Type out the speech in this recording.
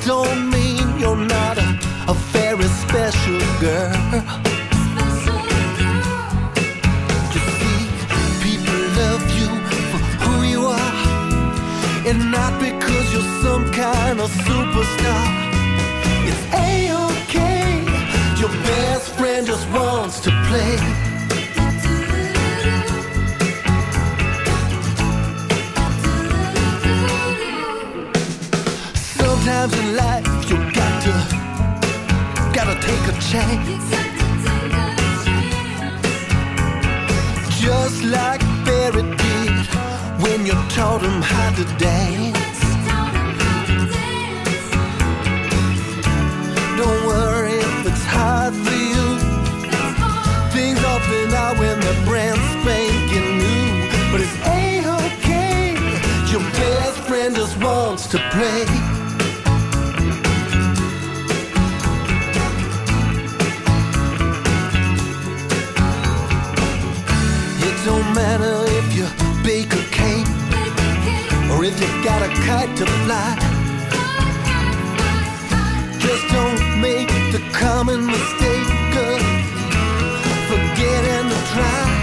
don't mean you're not a very special girl. You see, people love you for who you are, and not because you're some kind of superstar. It's A-okay, your best friend just wants to play. Sometimes in life you gotta take a chance. Just like Barry did when you taught him how to dance. Don't worry if it's hard for you. Things often are when they're brand spanking new. But it's A-okay, your best friend just wants to play. Don't matter if you bake a cake or if you got a kite to fly. Just don't make the common mistake of forgetting to try.